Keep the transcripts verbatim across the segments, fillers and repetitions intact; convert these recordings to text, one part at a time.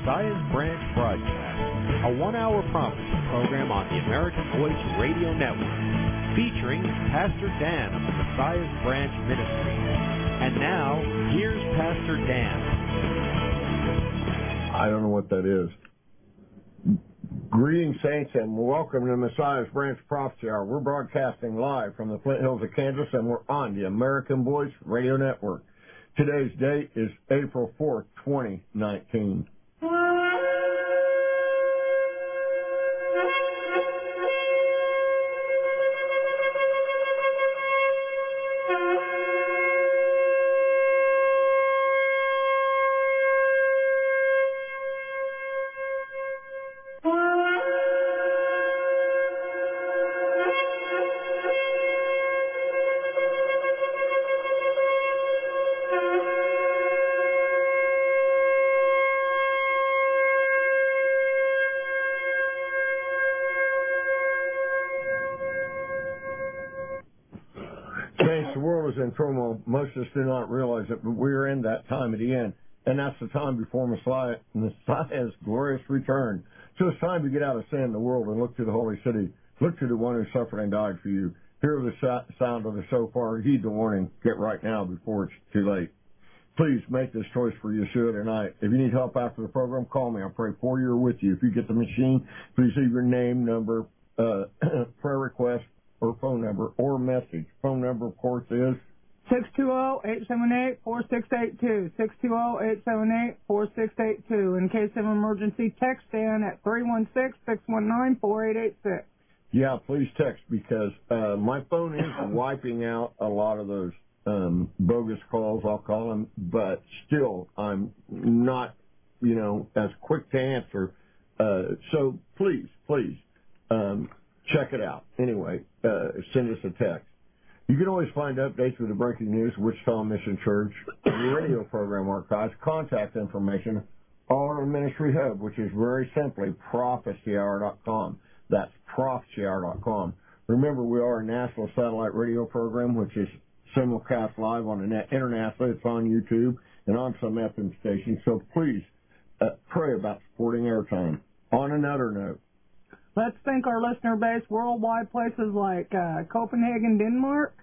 Messiah's Branch broadcast, a one-hour prophecy program on the American Voice Radio Network, featuring Pastor Dan of the Messiah's Branch Ministry. And now, here's Pastor Dan. I don't know what that is. Greetings, saints, and welcome to the Messiah's Branch Prophecy Hour. We're broadcasting live from the Flint Hills of Kansas, and we're on the American Voice Radio Network. Today's date is April fourth, twenty nineteen. The world is in turmoil. Most of us do not realize it, but we're in that time at the end, and that's the time before Messiah, Messiah's glorious return. So it's time to get out of sin in the world and look to the holy city. Look to the one who suffered and died for you. Hear the sound of the shofar. Heed the warning. Get right now before it's too late. Please make this choice for Yeshua tonight. If you need help after the program, call me. I'll pray for you or with you. If you get the machine, please leave your name, number, uh, prayer request, or phone number, or message. Phone number, of course, is six two zero, eight seven eight, four six eight two, six two zero, eight seven eight, four six eight two. In case of emergency, text Dan at three one six, six one nine, four eight eight six. Yeah, please text, because uh, my phone is wiping out a lot of those um, bogus calls, I'll call them, but still, I'm not, you know, as quick to answer. Uh, so please, please, um, check it out. Anyway, uh, send us a text. You can always find updates with the breaking news, Wichita Mission Church, radio program archives, contact information, all on our ministry hub, which is very simply prophecy hour dot com. That's prophecy hour dot com. Remember, we are a national satellite radio program, which is simulcast live on the net internationally. It's on YouTube and on some F M stations. So please uh, pray about supporting airtime. On another note, let's thank our listener base worldwide, places like uh, Copenhagen, Denmark,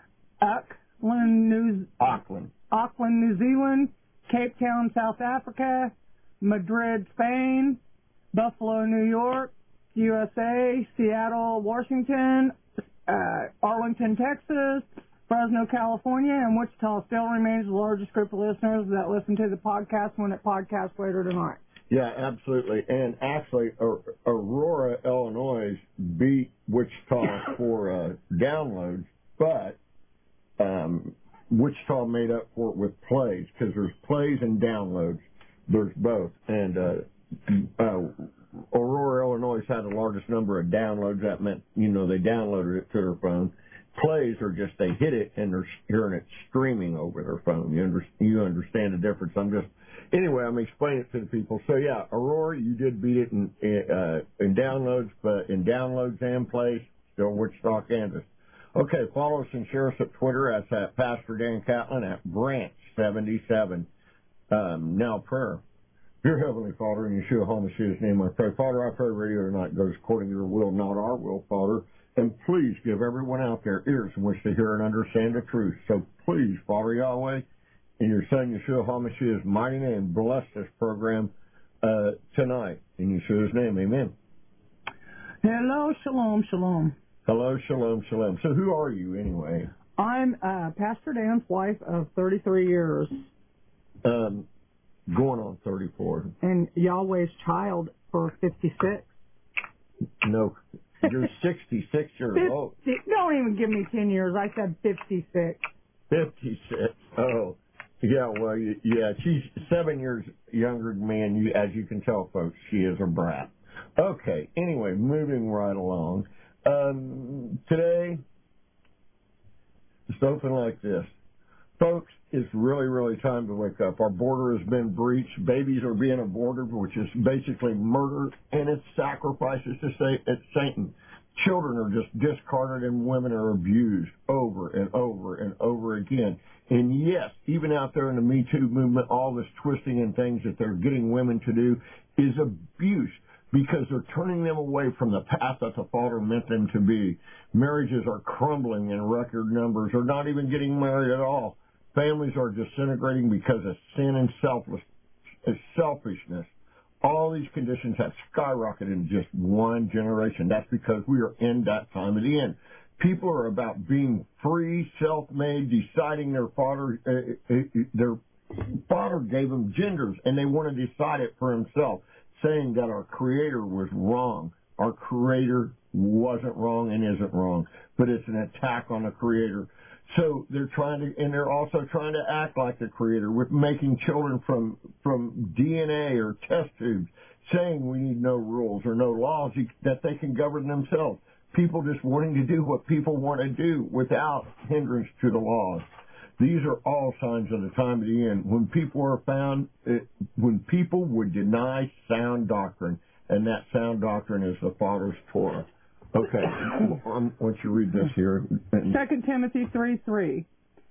Auckland, New Auckland, Auckland, New Zealand, Cape Town, South Africa, Madrid, Spain, Buffalo, New York, U S A, Seattle, Washington, uh, Arlington, Texas, Fresno, California, and Wichita still remains the largest group of listeners that listen to the podcast when it podcasts later tonight. Yeah, absolutely. And actually, Aurora, Illinois beat Wichita for uh, downloads, but um, Wichita made up for it with plays, because there's plays and downloads. There's both. And uh, uh, Aurora, Illinois had the largest number of downloads. That meant, you know, they downloaded it to their phone. Plays are just they hit it and they're hearing it streaming over their phone. You, under, you understand the difference. I'm just Anyway, I'm explaining it to the people. So, yeah, Aurora, you did beat it in, uh, in downloads, but in downloads and plays, still Wichita, Kansas. Okay, follow us and share us at Twitter. That's at Pastor Dan Catlin at Branch seventy-seven. Um, now, prayer. Dear Heavenly Father, in Yeshua HaMashiach's name I pray. Father, I pray radio tonight goes according to your will, not our will, Father. And please give everyone out there ears in which to hear and understand the truth. So please, Father Yahweh, in your Son, Yeshua HaMashiach's mighty name, bless this program uh, tonight. In Yeshua's name, amen. Hello, shalom, shalom. Hello, shalom, shalom. So who are you, anyway? I'm uh, Pastor Dan's wife of thirty-three years. Um, going on thirty-four. And Yahweh's child for fifty-six. No, you're sixty-six years fifty, old. Don't even give me ten years. I said fifty-six. fifty-six. Oh. Yeah, well, yeah, she's seven years younger than me, and you, as you can tell, folks, she is a brat. Okay, anyway, moving right along. Um, today, it's open like this. Folks, it's really, really time to wake up. Our border has been breached. Babies are being aborted, which is basically murder, and it's sacrifices to say it's Satan. Children are just discarded and women are abused over and over and over again. And yes, even out there in the Me Too movement, all this twisting and things that they're getting women to do is abuse because they're turning them away from the path that the Father meant them to be. Marriages are crumbling in record numbers, or not even getting married at all. Families are disintegrating because of sin and selfless, selfishness. All these conditions have skyrocketed in just one generation. That's because we are in that time of the end. People are about being free, self-made, deciding their father, uh, uh, their father gave them genders, and they want to decide it for himself, saying that our Creator was wrong. Our Creator wasn't wrong and isn't wrong, but it's an attack on the Creator. So they're trying to, and they're also trying to act like the Creator with making children from from D N A or test tubes, saying we need no rules or no laws, that they can govern themselves. People just wanting to do what people want to do without hindrance to the laws. These are all signs of the time of the end. When people are found, it, when people would deny sound doctrine, and that sound doctrine is the Father's Torah. Okay, I want you to read this here. Second Timothy three three.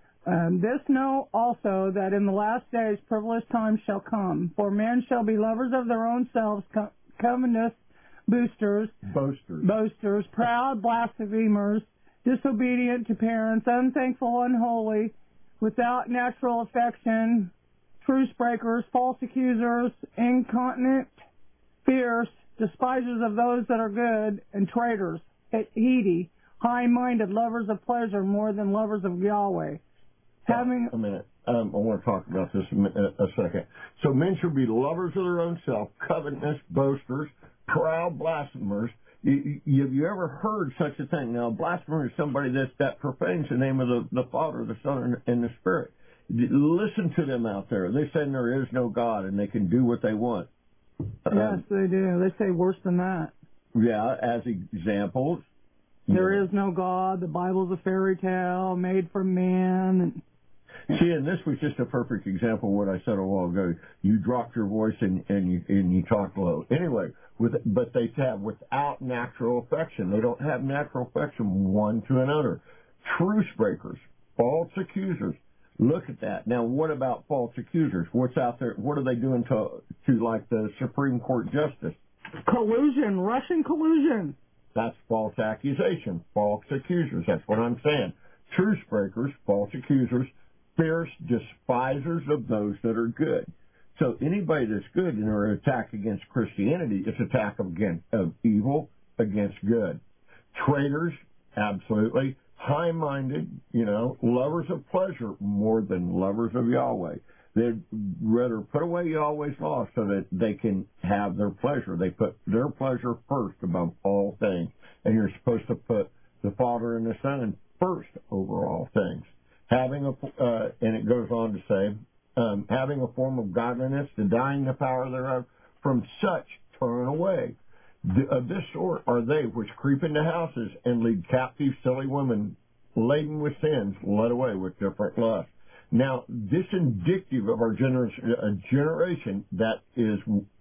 Um, this know also that in the last days perilous times shall come, for men shall be lovers of their own selves, co- covetous, boosters, boasters, boasters, proud, blasphemers, disobedient to parents, unthankful, unholy, without natural affection, truce breakers, false accusers, incontinent, fierce, despisers of those that are good, and traitors, heady, high-minded, lovers of pleasure more than lovers of Yahweh. Having a minute. Um, I want to talk about this a, minute, a second. So men should be lovers of their own self, covetous, boasters, proud, blasphemers. You, you, have you ever heard such a thing? Now, a blasphemer is somebody that, that profanes the name of the, the Father, the Son, and, and the Spirit. Listen to them out there. They say there is no God, and they can do what they want. Yes, um, they do. They say worse than that. Yeah, as examples. There yeah. is no God. The Bible's a fairy tale made from man. And, See, and this was just a perfect example of what I said a while ago. You dropped your voice and, and you and you talked low. Anyway, with but they have without natural affection. They don't have natural affection one to another. Truce breakers, false accusers. Look at that. Now, what about false accusers? What's out there? What are they doing to to like the Supreme Court justice? Collusion, Russian collusion. That's false accusation, false accusers. That's what I'm saying. Truce breakers, false accusers, fierce despisers of those that are good. So anybody that's good in their attack against Christianity is attack against of evil against good. Traitors, absolutely. High-minded, you know, lovers of pleasure more than lovers of Yahweh. They'd rather put away Yahweh's law so that they can have their pleasure. They put their pleasure first above all things. And you're supposed to put the Father and the Son first over all things. Having a, uh, and it goes on to say, um, having a form of godliness, denying the power thereof, from such turn away. The, of this sort are they which creep into houses and lead captive silly women laden with sins, led away with different lusts. Now, this indicative of our generation, a generation that is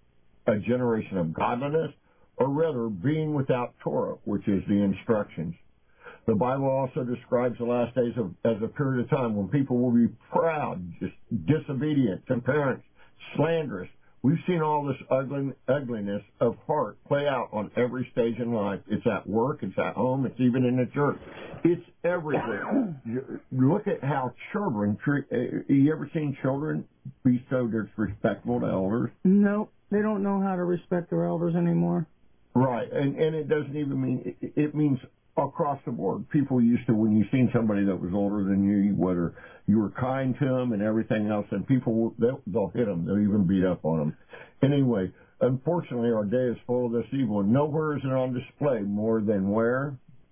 a generation of godliness, or rather being without Torah, which is the instructions. The Bible also describes the last days of, as a period of time when people will be proud, just disobedient to parents, slanderous. We've seen all this ugly, ugliness of heart play out on every stage in life. It's at work, it's at home, it's even in the church. It's everywhere. Look at how children treat. You ever seen children be so disrespectful to elders? No, they don't know how to respect their elders anymore. Right, and and it doesn't even mean it, it means across the board. People used to, when you seen somebody that was older than you, whether you were kind to them and everything else, and people, they'll, they'll hit them. They'll even beat up on them. Anyway, unfortunately, our day is full of this evil, and nowhere is it on display more than where?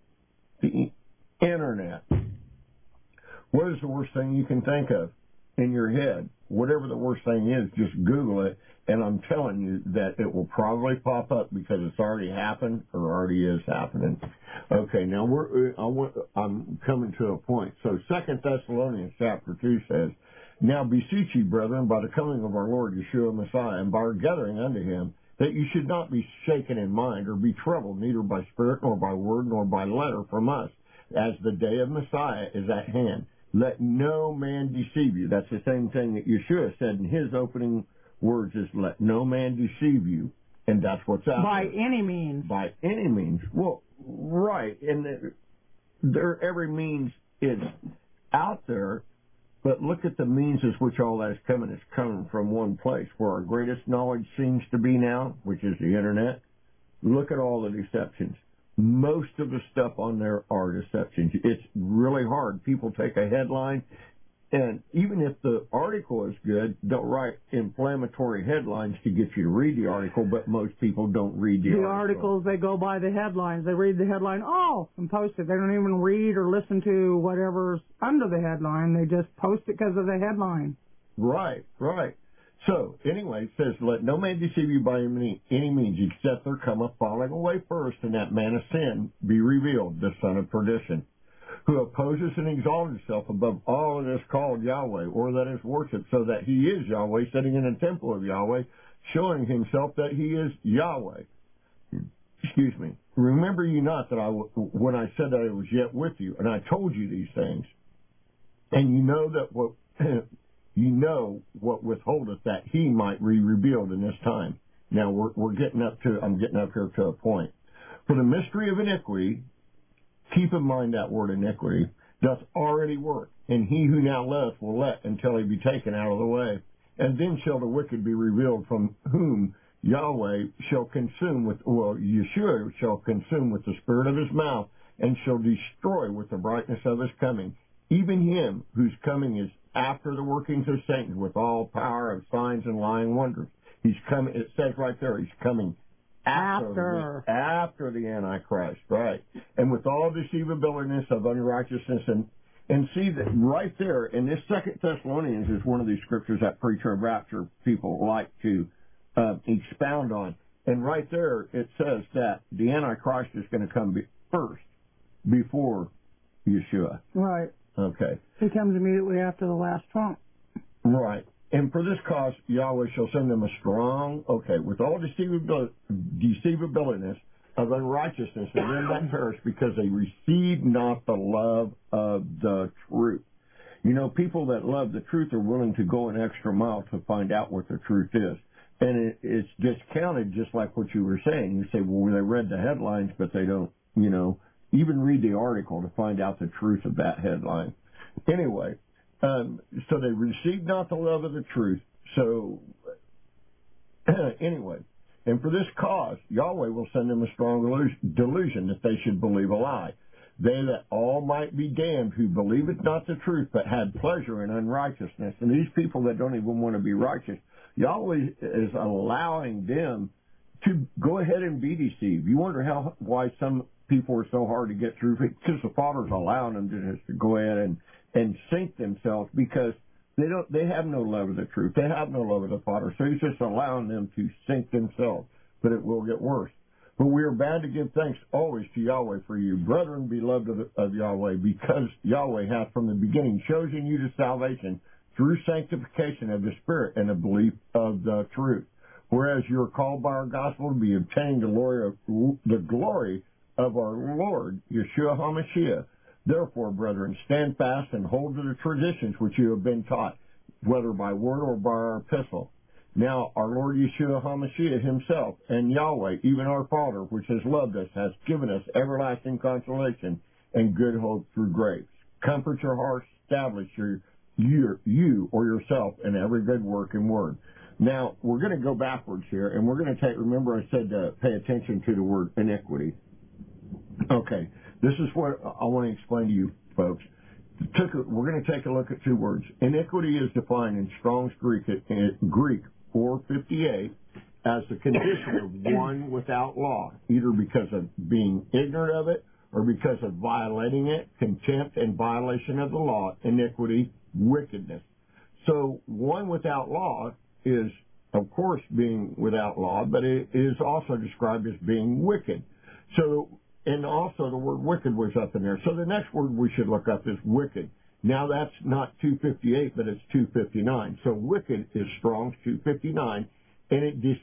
The Internet. What is the worst thing you can think of in your head? Whatever the worst thing is, just Google it, and I'm telling you that it will probably pop up because it's already happened or already is happening. Okay, now we're I want, I'm coming to a point. So Second Thessalonians chapter two says, "Now beseech ye, brethren, by the coming of our Lord Yeshua Messiah, and by our gathering unto him, that you should not be shaken in mind or be troubled, neither by spirit, nor by word, nor by letter from us, as the day of Messiah is at hand. Let no man deceive you. That's the same thing that Yeshua said in his opening words is, let no man deceive you. And that's what's out By there. any means. By any means. Well, right. And there, every means is out there, but look at the means as which all that is coming. It's coming from one place where our greatest knowledge seems to be now, which is the Internet. Look at all the deceptions. Most of the stuff on there are deceptions. It's really hard. People take a headline, and even if the article is good, they'll write inflammatory headlines to get you to read the article, but most people don't read the, the article. articles, they go by the headlines. They read the headline, oh, and post it. They don't even read or listen to whatever's under the headline. They just post it because of the headline. Right, right. So, anyway, it says, let no man deceive you by any, any means, except there come a falling away first, and that man of sin be revealed, the son of perdition, who opposes and exalts himself above all that is called Yahweh, or that is worshipped, so that he is Yahweh, sitting in the temple of Yahweh, showing himself that he is Yahweh. Excuse me. Remember ye not that I, when I said that I was yet with you, and I told you these things, and you know that what... You know what withholdeth that he might be revealed in this time. Now we're, we're getting up to, I'm getting up here to a point. For the mystery of iniquity, keep in mind that word iniquity, doth already work, and he who now letteth will let until he be taken out of the way. And then shall the wicked be revealed, from whom Yahweh shall consume with, well, Yeshua shall consume with the spirit of his mouth, and shall destroy with the brightness of his coming, even him whose coming is after the workings of Satan, with all power of signs and lying wonders. He's coming, it says right there, he's coming after, After. The, after the Antichrist, right. And with all deceivableness of unrighteousness, and, and see that right there, in this Second Thessalonians is one of these scriptures that preacher of rapture people like to uh, expound on. And right there, it says that the Antichrist is going to come be first, before Yeshua. Right. Okay. He comes immediately after the last trump. Right. And for this cause, Yahweh shall send them a strong, okay, with all deceivabil- deceivableness of unrighteousness, and them that perish, because they receive not the love of the truth. You know, people that love the truth are willing to go an extra mile to find out what the truth is. And it, it's discounted, just like what you were saying. You say, well, they read the headlines, but they don't, you know, even read the article to find out the truth of that headline. Anyway, um, so they received not the love of the truth. So, anyway, and for this cause, Yahweh will send them a strong delusion that they should believe a lie. They that all might be damned who believeth not the truth, but had pleasure in unrighteousness. And these people that don't even want to be righteous, Yahweh is allowing them to go ahead and be deceived. You wonder how why some people are so hard to get through, because the Father's allowing them to just to go ahead and, and sink themselves, because they don't they have no love of the truth. They have no love of the Father. So he's just allowing them to sink themselves. But it will get worse. But we are bound to give thanks always to Yahweh for you, brethren, beloved of, of Yahweh, because Yahweh hath from the beginning chosen you to salvation through sanctification of the Spirit and the belief of the truth. Whereas you are called by our gospel to be obtaining the glory of, the glory of our Lord, Yeshua HaMashiach. Therefore, brethren, stand fast and hold to the traditions which you have been taught, whether by word or by our epistle. Now, our Lord Yeshua HaMashiach himself and Yahweh, even our Father, which has loved us, has given us everlasting consolation and good hope through grace. Comfort your hearts, establish your, your, you or yourself in every good work and word. Now, we're going to go backwards here, and we're going to take, remember I said to pay attention to the word iniquity. Okay, this is what I want to explain to you folks. We're going to take a look at two words. Iniquity is defined in Strong's Greek, Greek four fifty-eight as the condition of one without law, either because of being ignorant of it or because of violating it, contempt and violation of the law, iniquity, wickedness. So one without law is, of course, being without law, but it is also described as being wicked. So, and also the word wicked was up in there. So the next word we should look up is wicked. Now that's not two fifty-eight, but it's two fifty-nine. So wicked is Strong's two fifty-nine, and it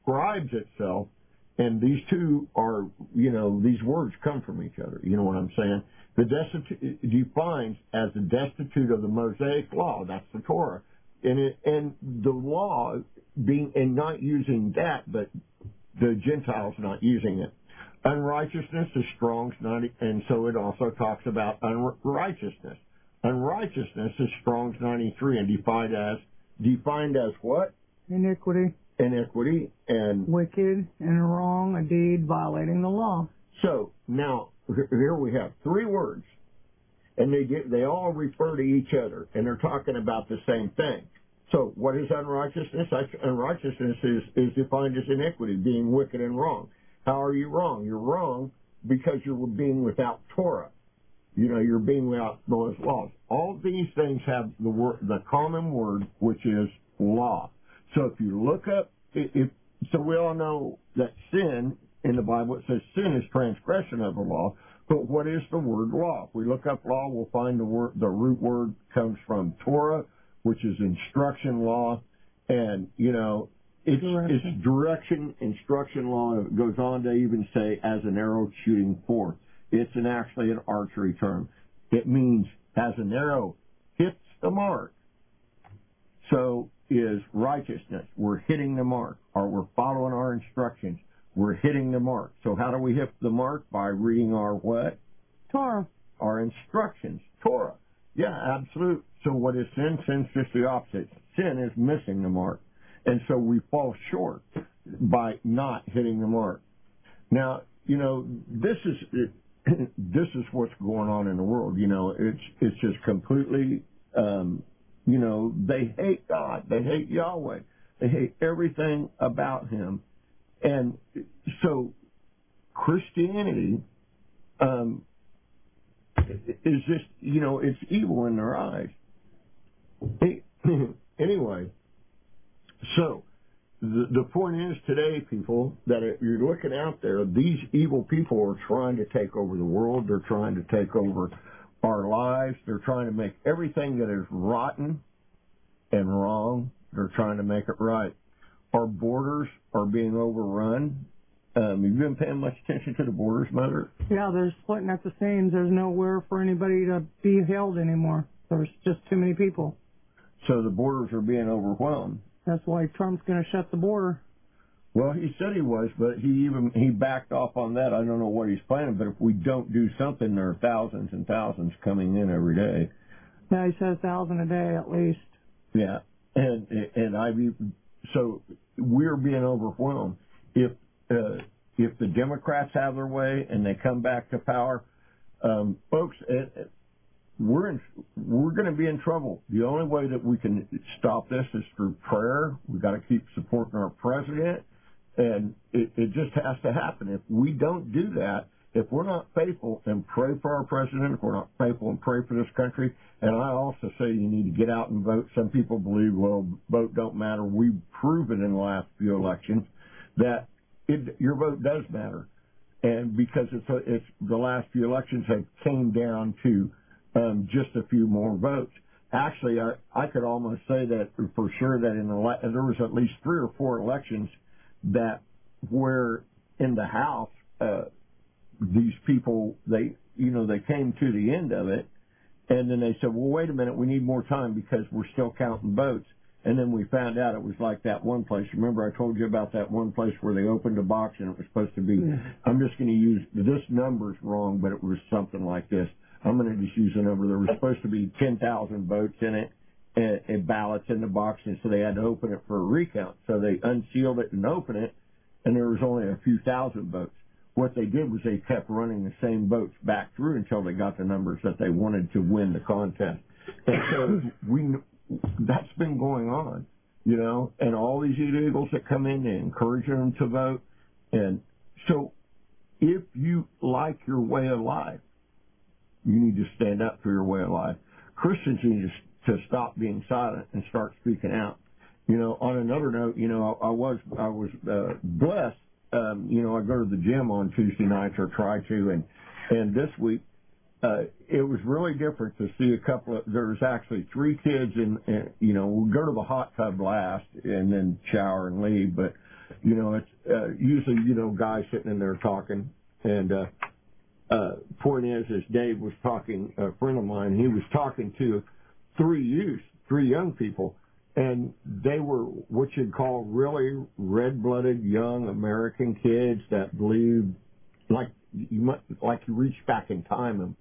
describes itself, and these two are, you know, these words come from each other. You know what I'm saying? The destitute defines as the destitute of the Mosaic law. That's the Torah, and it, and the law being and not using that, but the Gentiles not using it. Unrighteousness is Strong's ninety, and so it also talks about unrighteousness. Unrighteousness is Strong's ninety-three, and defined as defined as what? Iniquity. Iniquity and wicked and wrong, a deed violating the law. So now here we have three words, and they get they all refer to each other, and they're talking about the same thing. So what is unrighteousness? Unrighteousness is, is defined as iniquity, being wicked and wrong. How are you wrong? You're wrong because you're being without Torah. You know, you're being without those laws. All these things have the word, the common word, which is law. So if you look up, if, so we all know that sin in the Bible, it says sin is transgression of the law. But what is the word law? If we look up law, we'll find the word, the root word comes from Torah, which is instruction law, and you know it's direction. it's direction, instruction law, and it goes on to even say as an arrow shooting forth. It's an actually an archery term. It means as an arrow hits the mark. So is righteousness. We're hitting the mark, or we're following our instructions. We're hitting the mark. So how do we hit the mark? By reading our what? Torah. Our instructions. Torah. Yeah, absolute. So what is sin? Sin's just the opposite. Sin is missing the mark. And so we fall short by not hitting the mark. Now, you know, this is this is what's going on in the world. You know, it's it's just completely, um, you know, they hate God. They hate Yahweh. They hate everything about Him. And so Christianity um, is just, you know, it's evil in their eyes. Anyway, so the, the point is today, people, that if you're looking out there, these evil people are trying to take over the world. They're trying to take over our lives. They're trying to make everything that is rotten and wrong, they're trying to make it right. Our borders are being overrun. Um, have you been paying much attention to the borders, Mother? Yeah, they're splitting at the seams. There's nowhere for anybody to be held anymore. There's just too many people. So the borders are being overwhelmed. That's why Trump's going to shut the border. Well, he said he was, but he even he backed off on that. I don't know what he's planning, but if we don't do something, there are thousands and thousands coming in every day. Yeah, he says a thousand a day at least. Yeah, and and I so we're being overwhelmed. If uh, if the Democrats have their way and they come back to power, um, folks, it, we're in, we're going to be in trouble. The only way that we can stop this is through prayer. We've got to keep supporting our president, and it, it just has to happen. If we don't do that, if we're not faithful and pray for our president, if we're not faithful and pray for this country, and I also say you need to get out and vote. Some people believe, well, vote don't matter. We've proven in the last few elections that it, your vote does matter, and because it's a, it's the last few elections have came down to Um, just a few more votes. Actually, I, I could almost say that for sure that in the, there was at least three or four elections that where in the House uh, these people they you know they came to the end of it, and then they said, well, wait a minute, we need more time because we're still counting votes. And then we found out it was like that one place. Remember I told you about that one place where they opened a box and it was supposed to be, I'm just going to use, this number's wrong, but it was something like this. I'm going to just use a number. There was supposed to be ten thousand votes in it, and, and ballots in the box, and so they had to open it for a recount. So they unsealed it and opened it, and there was only a few thousand votes. What they did was they kept running the same votes back through until they got the numbers that they wanted to win the contest. And so we, that's been going on, you know, and all these illegals that come in, they encourage them to vote. And so if you like your way of life, you need to stand up for your way of life. Christians need to, to stop being silent and start speaking out. You know, on another note, you know, I, I was I was uh, blessed. Um, you know, I go to the gym on Tuesday nights or try to, and and this week uh, it was really different to see a couple of. There was actually three kids, in, in you know, we'll go to the hot tub last and then shower and leave, but You know, it's uh, usually, you know, guys sitting in there talking. And uh, uh, point is, as Dave was talking, a friend of mine, he was talking to three youth, three young people, and they were what you'd call really red-blooded young American kids that believed like you might, like you reach back in time and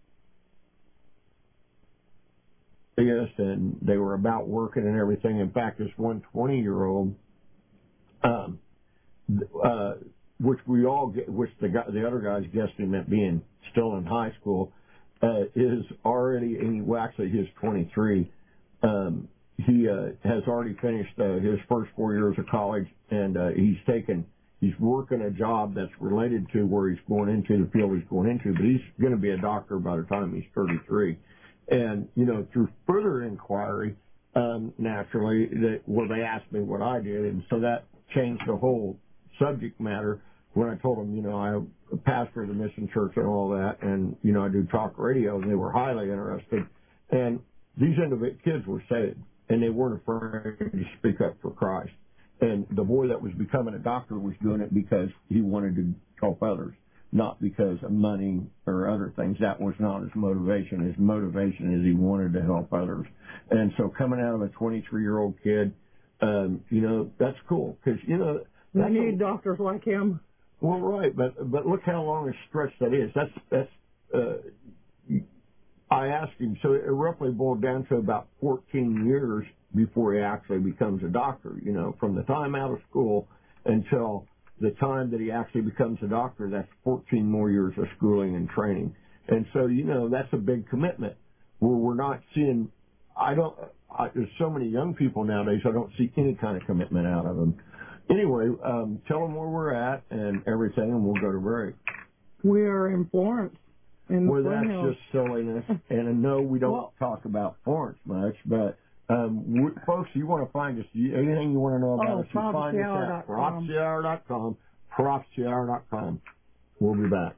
yes, and they were about working and everything. In fact, this one twenty-year-old, um, uh, which we all get, which the guy, the other guys guessed him at being still in high school, uh, is already, and well, actually he's twenty-three. Um, he uh, has already finished uh, his first four years of college, and uh, he's taken, he's working a job that's related to where he's going into, the field he's going into, but he's going to be a doctor by the time he's thirty-three. And, you know, through further inquiry, um, naturally, that, well, they asked me what I did, and so that changed the whole subject matter when I told them, you know, I'm a pastor of the Mission Church and all that, and, you know, I do talk radio, and they were highly interested. And these individual kids were saved, and they weren't afraid to speak up for Christ. And the boy that was becoming a doctor was doing it because he wanted to help others, not because of money or other things. That was not his motivation. His motivation is he wanted to help others. And so coming out of a twenty-three-year-old kid, um, you know, that's cool because, you know, We that's need a, doctors like him. well, right, but but look how long a stretch that is. That's that's. Uh, I asked him, so it roughly boiled down to about fourteen years before he actually becomes a doctor. You know, from the time out of school until the time that he actually becomes a doctor, that's fourteen more years of schooling and training. And so, you know, that's a big commitment. Where we're not seeing, I don't. I, there's so many young people nowadays, I don't see any kind of commitment out of them. Anyway, um, tell them where we're at and everything, and we'll go to break. We are in Florence. In Well, the that's Flint Hills. just silliness. And I know we don't Well, talk about Florence much, but um, we, folks, you want to find us, you, anything you want to know about Oh, us, you find us at prophecy hour dot com, prophecy hour dot com. We'll be back.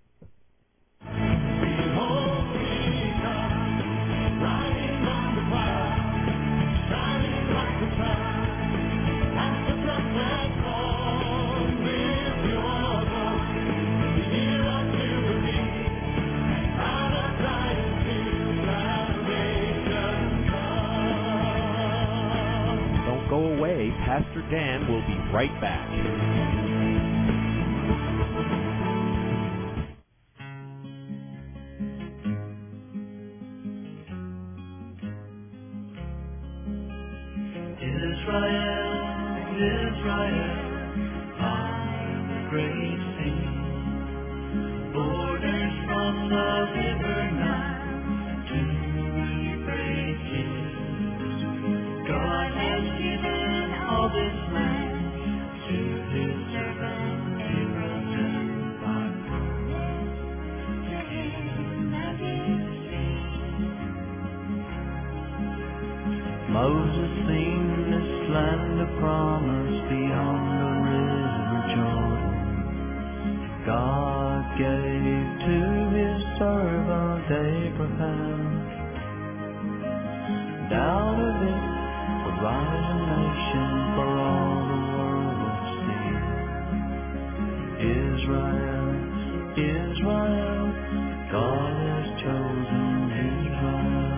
Don't go away. Pastor Dan will be right back. Israel, Israel, on the great sea, borders from the river Nile to the Euphrates. God has given all this land to His servant Abraham by promise to him and his seed. Moses seen this land of promise beyond the river Jordan. God gave to His servant Abraham. And out of it would rise a nation for all the world to see. Israel, Israel, God has chosen Israel.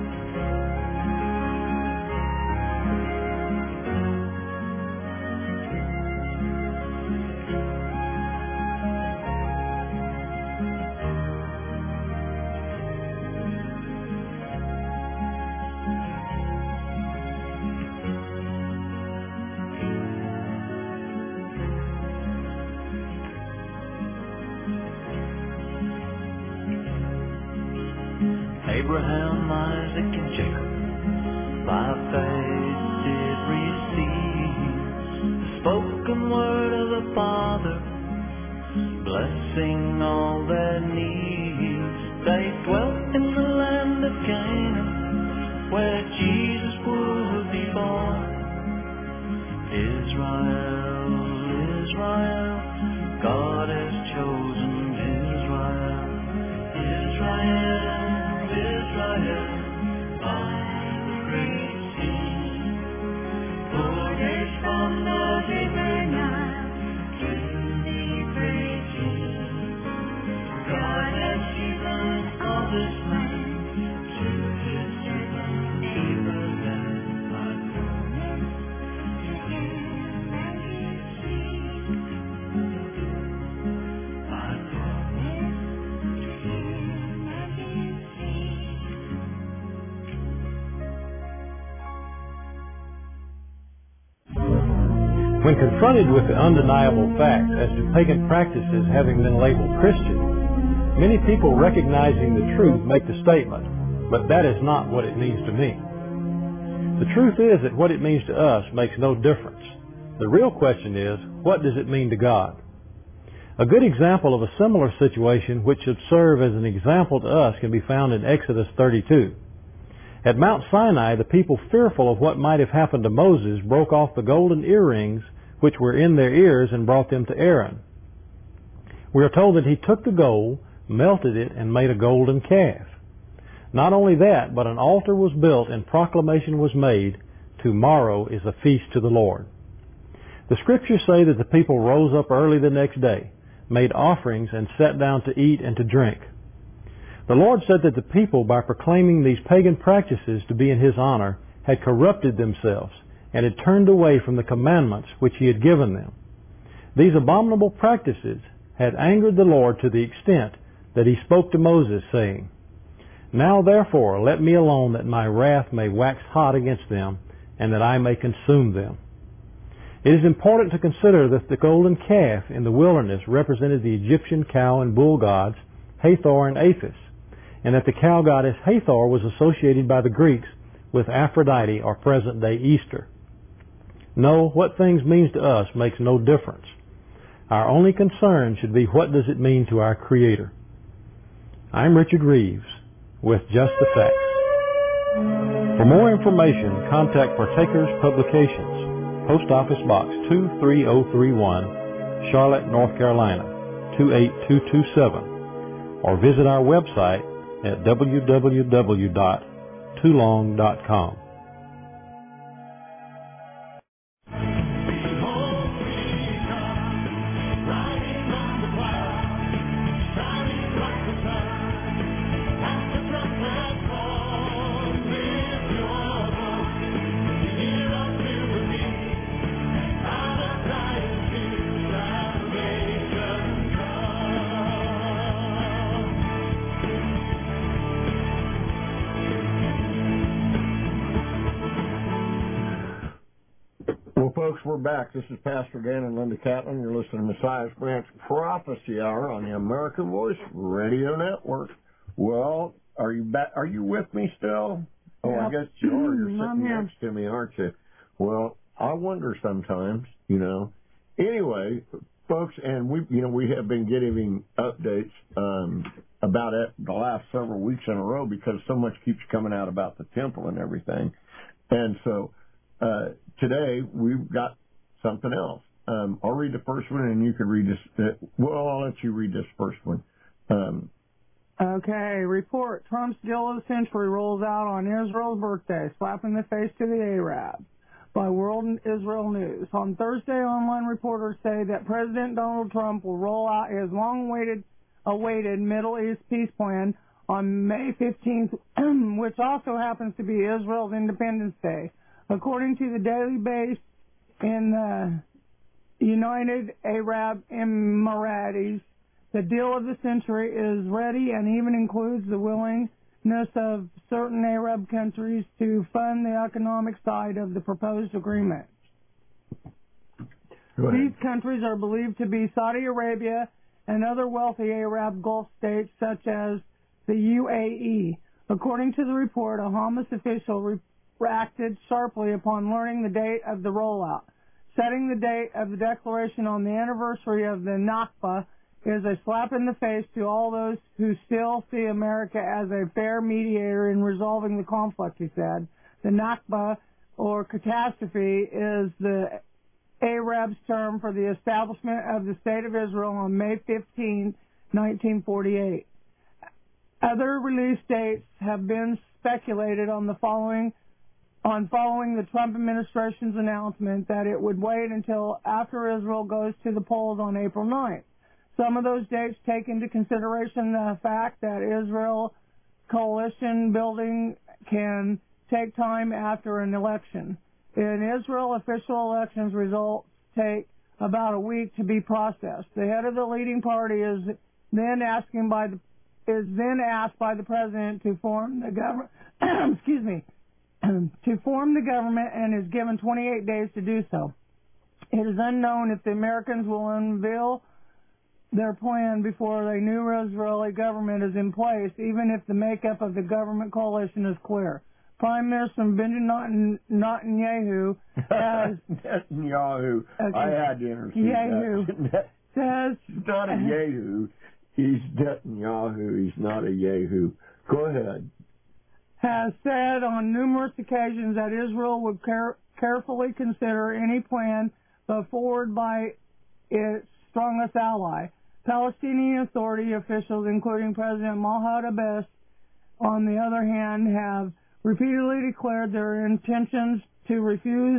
Abraham, Isaac, and Jacob by faith did receive the spoken word of the Father, blessing all their needs. They dwelt in the land of Canaan, where Jesus would be born. Israel, Israel, God has chosen Israel. Israel, Israel, by the great sea, borders from the river Nile this land to his servant Abraham. I promise to him and his seed. I promise to him and his seed. When confronted with the undeniable fact as to pagan practices having been labeled Christian, many people recognizing the truth make the statement, but that is not what it means to me. The truth is that what it means to us makes no difference. The real question is, what does it mean to God? A good example of a similar situation which should serve as an example to us can be found in Exodus thirty-two. At Mount Sinai, the people, fearful of what might have happened to Moses, broke off the golden earrings which were in their ears and brought them to Aaron. We are told that he took the gold, melted it, and made a golden calf. Not only that, but an altar was built and proclamation was made, tomorrow is a feast to the Lord. The scriptures say that the people rose up early the next day, made offerings, and sat down to eat and to drink. The Lord said that the people, by proclaiming these pagan practices to be in His honor, had corrupted themselves and had turned away from the commandments which He had given them. These abominable practices had angered the Lord to the extent that He spoke to Moses, saying, "Now therefore let me alone, that my wrath may wax hot against them, and that I may consume them." It is important to consider that the golden calf in the wilderness represented the Egyptian cow and bull gods, Hathor and Apis, and that the cow goddess Hathor was associated by the Greeks with Aphrodite, or present-day Easter. No, what things means to us makes no difference. Our only concern should be, what does it mean to our Creator? I'm Richard Reeves with Just the Facts. For more information, contact Partakers Publications, Post Office Box two three zero three one, Charlotte, North Carolina two eight two two seven, or visit our website at w w w dot too long dot com. We're back. This is Pastor Dan and Linda Catlin. You're listening to Messiah's Branch Prophecy Hour on the American Voice Radio Network. Well, are you back? Are you with me still? Oh, yep. I guess you are. You're sitting next to me, aren't you? Well, I wonder sometimes, you know. Anyway, folks, and we, you know, we have been getting updates um, about it the last several weeks in a row because so much keeps coming out about the temple and everything, and so. Uh, today, we've got something else. Um, I'll read the first one, and you can read this. Uh, well, I'll let you read this first one. Um, okay, report. Trump's deal of the century rolls out on Israel's birthday, slapping the face to the Arabs by World Israel News. On Thursday, online reporters say that President Donald Trump will roll out his long-awaited awaited Middle East peace plan on May fifteenth, which also happens to be Israel's Independence Day. According to the Daily Base in the United Arab Emirates, the deal of the century is ready and even includes the willingness of certain Arab countries to fund the economic side of the proposed agreement. These countries are believed to be Saudi Arabia and other wealthy Arab Gulf states such as the U A E. According to the report, a Hamas official re- reacted sharply upon learning the date of the rollout. Setting the date of the declaration on the anniversary of the Nakba is a slap in the face to all those who still see America as a fair mediator in resolving the conflict, he said. The Nakba, or catastrophe, is the Arabs' term for the establishment of the State of Israel on May fifteenth, nineteen forty-eight. Other release dates have been speculated on the following on following the Trump administration's announcement that it would wait until after Israel goes to the polls on April ninth. Some of those dates take into consideration the fact that Israel coalition building can take time after an election. In Israel, official elections results take about a week to be processed. The head of the leading party is then asking by the is then asked by the president to form the government. excuse me, to form the government, and is given twenty-eight days to do so. It is unknown if the Americans will unveil their plan before the new Israeli government is in place, even if the makeup of the government coalition is clear. Prime Minister Benjamin Netanyahu has Netanyahu. Okay. I had to intercede. Yehu that. says He's not a Yehu. He's Netanyahu. He's not a Yehu. Go ahead. Has said on numerous occasions that Israel would care, carefully consider any plan put forward by its strongest ally. Palestinian Authority officials, including President Mahmoud Abbas, on the other hand, have repeatedly declared their intentions to refuse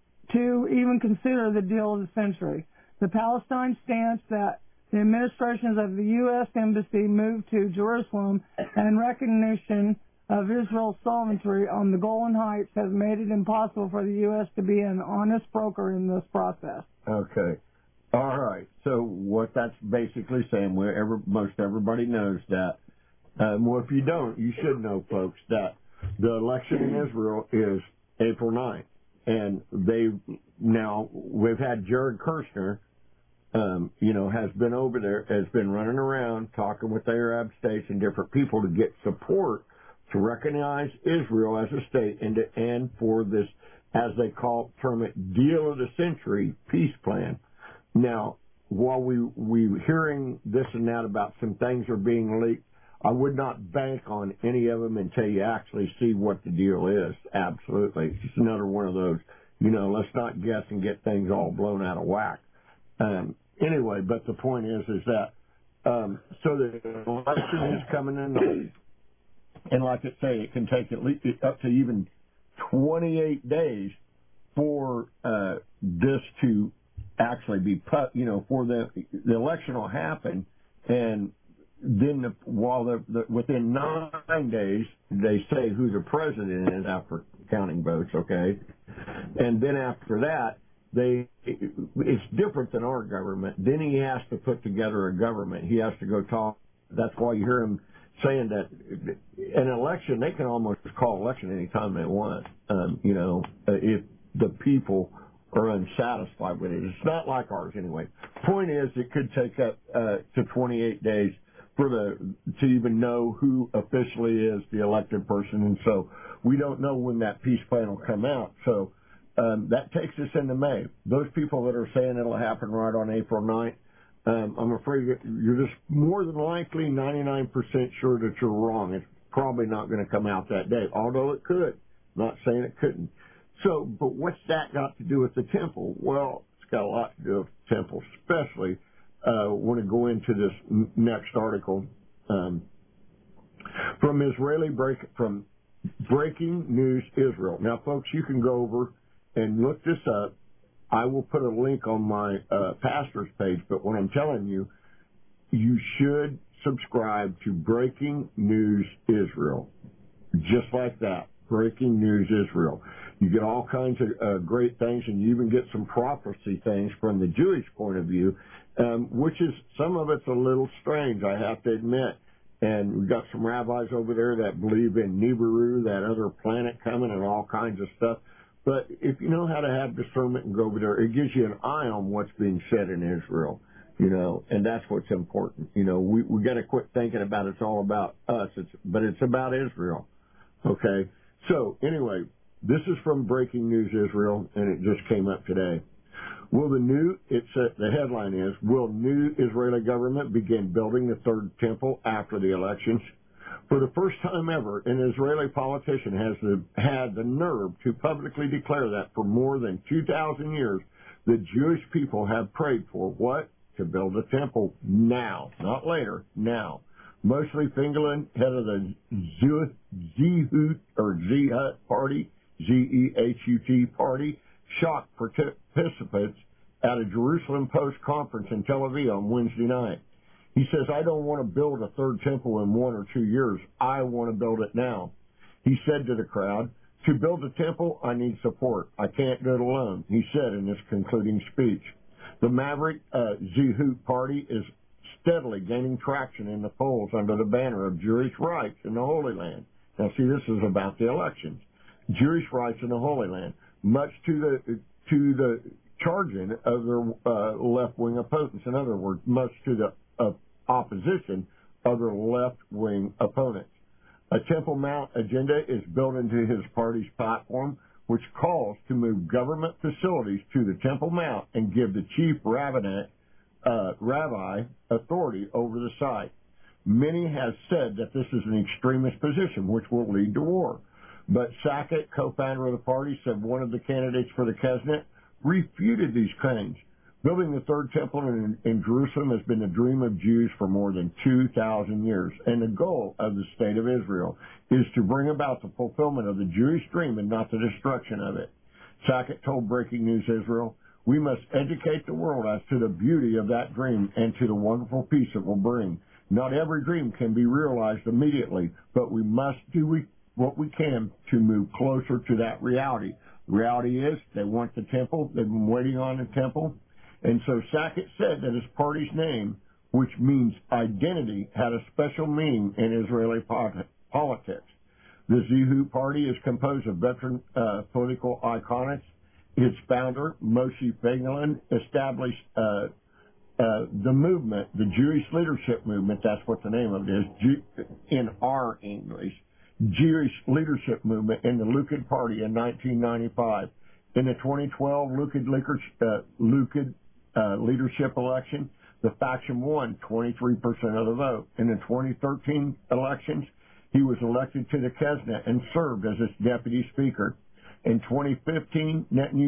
to even consider the deal of the century. The Palestine stance that the administrations of the U S Embassy moved to Jerusalem and recognition of Israel's sovereignty on the Golan Heights has made it impossible for the U S to be an honest broker in this process. Okay. All right. So what that's basically saying, where every, most everybody knows that. Um, well, if you don't, you should know, folks, that the election in Israel is April ninth. And they now, we've had Jared Kushner, um, you know, has been over there, has been running around talking with the Arab states and different people to get support to recognize Israel as a state and, to, and for this, as they call term it, deal of the century peace plan. Now, while we we hearing this and that about some things are being leaked, I would not bank on any of them until you actually see what the deal is. Absolutely. It's just another one of those, you know, let's not guess and get things all blown out of whack. Um, anyway, but the point is, is that, um, so the election is coming in, and like I say, it can take at least up to even twenty-eight days for uh, this to actually be put, you know, for the the election will happen, and then the, while the, the within nine days they say who the president is after counting votes, okay, and then after that they it's different than our government. Then he has to put together a government. He has to go talk. That's why you hear him saying that an election, they can almost call election any time they want. Um, you know, if the people are unsatisfied with it. It's not like ours anyway. Point is, it could take up uh, to twenty-eight days for the to even know who officially is the elected person, and so we don't know when that peace plan will come out. So um, that takes us into May. Those people that are saying it'll happen right on April ninth, um, I'm afraid you're just more than likely ninety-nine percent sure that you're wrong. It's probably not going to come out that day, although it could. I'm not saying it couldn't. So, but what's that got to do with the temple? Well, it's got a lot to do with the temple, especially uh, when I go into this n- next article um, from Israeli break from Breaking News Israel. Now, folks, you can go over and look this up. I will put a link on my uh, pastor's page, but what I'm telling you, you should subscribe to Breaking News Israel, just like that. Breaking News Israel. You get all kinds of uh, great things, and you even get some prophecy things from the Jewish point of view, um, which is, some of it's a little strange, I have to admit. And we've got some rabbis over there that believe in Nibiru, that other planet coming, and all kinds of stuff. But if you know how to have discernment and go over there, it gives you an eye on what's being said in Israel, you know, and that's what's important. You know, we we got to quit thinking about it's all about us, it's but it's about Israel, okay? So, anyway, this is from Breaking News Israel, and it just came up today. Will the new, it's uh, the headline is, will new Israeli government begin building the third temple after the elections? For the first time ever, an Israeli politician has the, had the nerve to publicly declare that for more than two thousand years, the Jewish people have prayed for what? To build a temple now, not later, now. Mostly Fingerlin, head of the Zehut or Zehut Party, Z E H U T Party, shocked participants at a Jerusalem Post conference in Tel Aviv on Wednesday night. He says, I don't want to build a third temple in one or two years. I want to build it now. He said to the crowd, to build a temple, I need support. I can't do it alone, he said in his concluding speech. The Maverick uh, Zehut Party is steadily gaining traction in the polls under the banner of Jewish rights in the Holy Land. Now, see, this is about the elections. Jewish rights in the Holy Land, much to the to the charging of their uh, left-wing opponents. In other words, much to the uh, opposition of their left-wing opponents. A Temple Mount agenda is built into his party's platform, which calls to move government facilities to the Temple Mount and give the chief rabbinate, uh, rabbi authority over the site. Many have said that this is an extremist position, which will lead to war. But Sackett, co-founder of the party, said one of the candidates for the Knesset refuted these claims. Building the third temple in, in Jerusalem has been the dream of Jews for more than two thousand years, and the goal of the State of Israel is to bring about the fulfillment of the Jewish dream and not the destruction of it. Sackett told Breaking News Israel, we must educate the world as to the beauty of that dream and to the wonderful peace it will bring. Not every dream can be realized immediately, but we must do what we can to move closer to that reality. The reality is they want the temple. They've been waiting on the temple. And so Sackett said that his party's name, which means identity, had a special meaning in Israeli politics. The Zehut Party is composed of veteran uh, political iconists. Its founder, Moshe Feiglin, established uh, uh, the movement, the Jewish Leadership Movement, that's what the name of it is, Jew, in our English, Jewish Leadership Movement in the Likud Party in nineteen ninety-five. In the twenty twelve Likud, uh, Likud uh, leadership election, the faction won twenty-three percent of the vote. In the twenty thirteen elections, he was elected to the Knesset and served as its deputy speaker. In twenty fifteen,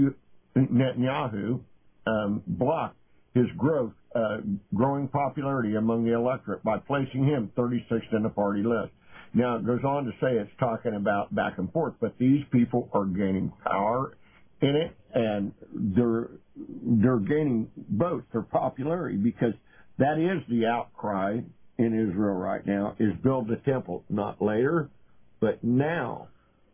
Netanyahu um, blocked his growth, uh, growing popularity among the electorate by placing him thirty-sixth in the party list. Now, it goes on to say it's talking about back and forth, but these people are gaining power in it, and they're they're gaining votes, their popularity, because that is the outcry in Israel right now, is build the temple, not later, but now.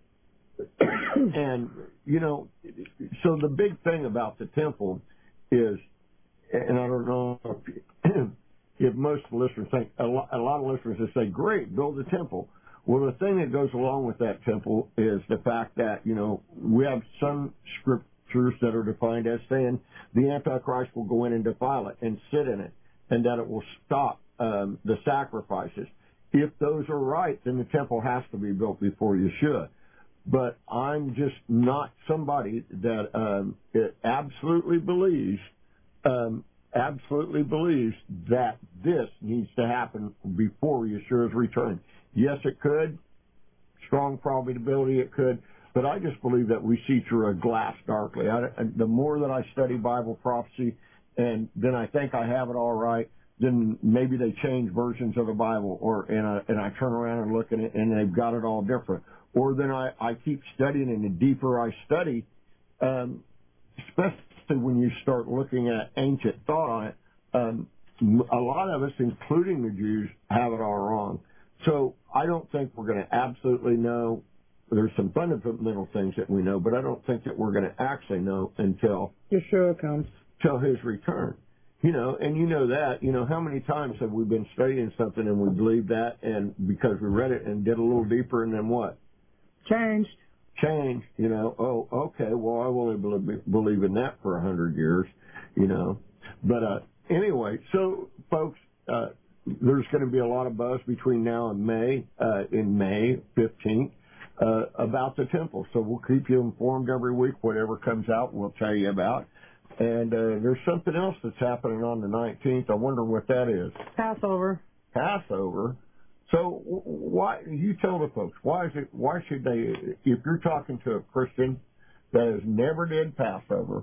And, you know, so the big thing about the temple is, and I don't know if, if most listeners think, a lot, a lot of listeners will say, great, build a temple. Well, the thing that goes along with that temple is the fact that, you know, we have some scriptures that are defined as saying the Antichrist will go in and defile it and sit in it, and that it will stop um, the sacrifices. If those are right, then the temple has to be built before Yeshua. But I'm just not somebody that um, it absolutely believes, um, absolutely believes that this needs to happen before Yeshua's return. Yes, it could. Strong probability it could. But I just believe that we see through a glass darkly. I, the more that I study Bible prophecy, and then I think I have it all right, then maybe they change versions of the Bible, or and I, and I turn around and look at it, and they've got it all different. Or then I, I keep studying, and the deeper I study, um, especially when you start looking at ancient thought on it, um, a lot of us, including the Jews, have it all wrong. So I don't think we're going to absolutely know. There's some fundamental things that we know, but I don't think that we're going to actually know until Yeshua comes. Till his return. You know, and you know that, you know, how many times have we been studying something and we believed that, and because we read it and did a little deeper, and then what? Changed. Changed, you know, oh, okay, well, I've only believe, believe in that for a hundred years, you know. But uh, anyway, so, folks, uh, there's going to be a lot of buzz between now and May, uh, in May fifteenth, uh, about the temple. So we'll keep you informed every week. Whatever comes out, we'll tell you about. And uh, there's something else that's happening on the nineteenth. I wonder what that is. Passover. Passover. So why, you tell the folks, why is it, why should they, if you're talking to a Christian that has never did Passover,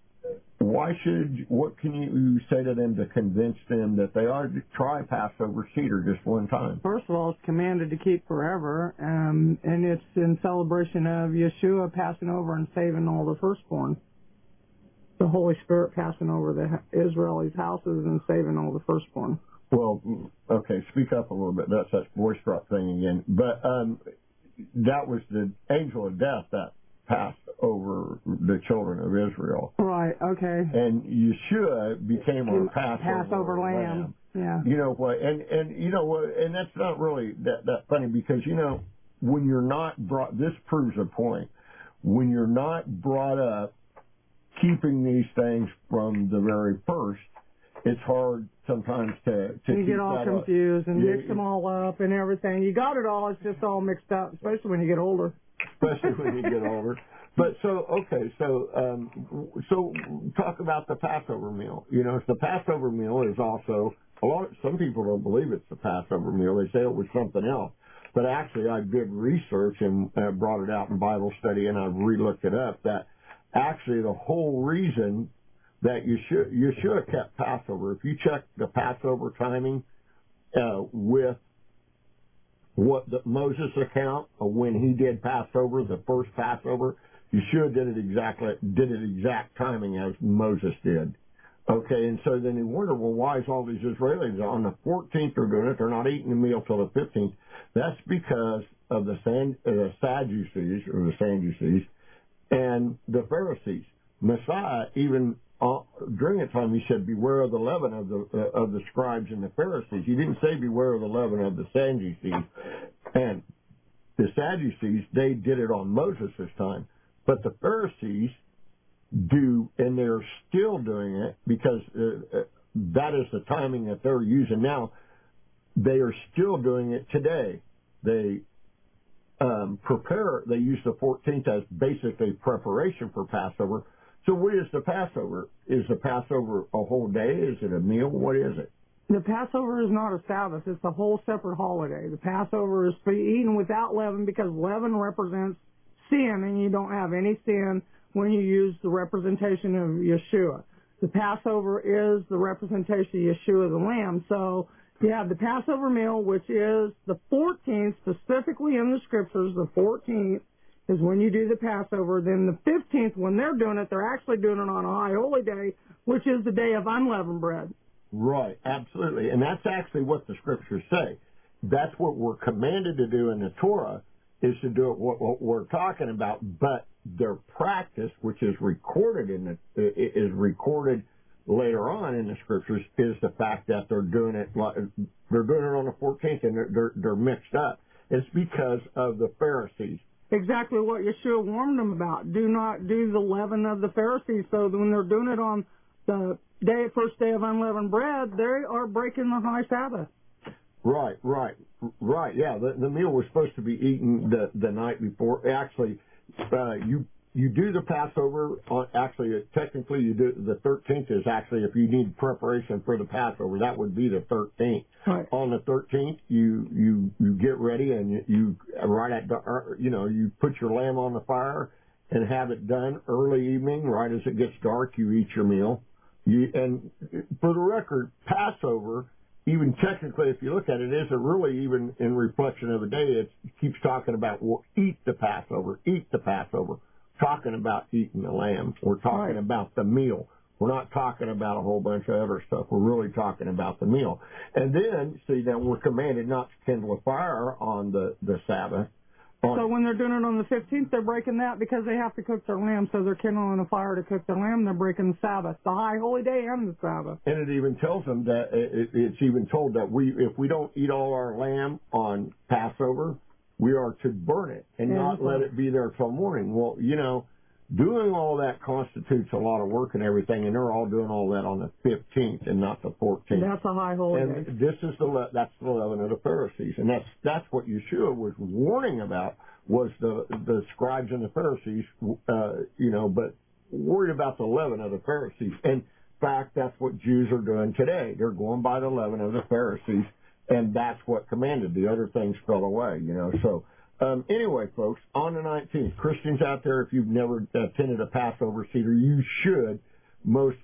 why should, what can you say to them to convince them that they ought to try Passover Seder just one time? First of all, it's commanded to keep forever, um, and it's in celebration of Yeshua passing over and saving all the firstborn. The Holy Spirit passing over the Israelis' houses and saving all the firstborn. Well, okay, speak up a little bit. That's that voice drop thing again. But um, that was the angel of death that passed over the children of Israel. Right, okay. And Yeshua became our Passover, Passover lamb. lamb. Yeah. You know what? And and you know what? And that's not really that that funny because you know when you're not brought. This proves a point. When you're not brought up keeping these things from the very first, it's hard sometimes to to you keep get all that confused up. and Yeah, mix them all up and everything. You got it all. It's just all mixed up, especially when you get older. Especially when you get older. But so okay, so um, so talk about the Passover meal. You know, the Passover meal is also a lot. Of, some people don't believe it's the Passover meal. They say it was something else. But actually, I did research and uh, brought it out in Bible study, and I re-looked it up. That actually the whole reason that Yeshua, Yeshua kept Passover. If you check the Passover timing uh, with what the Moses account of when he did Passover, the first Passover, Yeshua did it exactly did it exact timing as Moses did. Okay, and so then you wonder, well, why is all these Israelis on the fourteenth they're doing it? They're not eating the meal till the fifteenth. That's because of the, Sand, uh, the Sadducees or the Sadducees and the Pharisees. Messiah even uh, during that time he said, "Beware of the leaven of the uh, of the scribes and the Pharisees." He didn't say, "Beware of the leaven of the Sadducees." And the Sadducees, they did it on Moses' time, but the Pharisees do, and they're still doing it because uh, uh, that is the timing that they're using now. They are still doing it today. They um, prepare, they use the fourteenth as basically preparation for Passover. So what is the Passover? Is the Passover a whole day? Is it a meal? What is it? The Passover is not a Sabbath. It's a whole separate holiday. The Passover is to be eaten without leaven because leaven represents sin, and you don't have any sin when you use the representation of Yeshua. The Passover is the representation of Yeshua the Lamb. So you have the Passover meal, which is the fourteenth, specifically in the Scriptures, the fourteenth is when you do the Passover. Then the fifteenth, when they're doing it, they're actually doing it on a high holy day, which is the day of unleavened bread. Right, absolutely. And that's actually what the Scriptures say. That's what we're commanded to do in the Torah, is to do it what, what we're talking about, but their practice, which is recorded in the, is recorded later on in the Scriptures, is the fact that they're doing it they're doing it on the fourteenth and they're, they're, they're mixed up. It's because of the Pharisees. Exactly what Yeshua warned them about. Do not do the leaven of the Pharisees. So when they're doing it on the day, first day of unleavened bread, they are breaking the high Sabbath. Right, right, right. Yeah, the, the meal was supposed to be eaten the the night before. Actually, uh, you you do the Passover on. Actually, technically, you do the thirteenth is actually if you need preparation for the Passover, that would be the thirteenth. Right. On the thirteenth, you you you get ready and you, you right at the, you know you put your lamb on the fire and have it done early evening. Right as it gets dark, you eat your meal. You and for the record, Passover. Even technically, if you look at it, it isn't really even in reflection of the day. It keeps talking about, well, eat the Passover, eat the Passover. Talking about eating the lamb. We're talking right. about the meal. We're not talking about a whole bunch of other stuff. We're really talking about the meal. And then, see, now we're commanded not to kindle a fire on the, the Sabbath. On so when they're doing it on the fifteenth, they're breaking that because they have to cook their lamb, so they're kindling a fire to cook their lamb. They're breaking the Sabbath, the high holy day and the Sabbath. And it even tells them that it, it's even told that we, if we don't eat all our lamb on Passover, we are to burn it and yeah, not let it be there till morning. Well, you know, doing all that constitutes a lot of work and everything, and they're all doing all that on the fifteenth and not the fourteenth. That's a high holy and day. This is the that's the leaven of the Pharisees, and that's that's what Yeshua was warning about, was the the scribes and the Pharisees, uh, you know, but worried about the leaven of the Pharisees. In fact, that's what Jews are doing today. They're going by the leaven of the Pharisees, and that's what commanded. The other things fell away, you know, so. Um, anyway, folks, on the nineteenth, Christians out there, if you've never attended a Passover Seder, you should most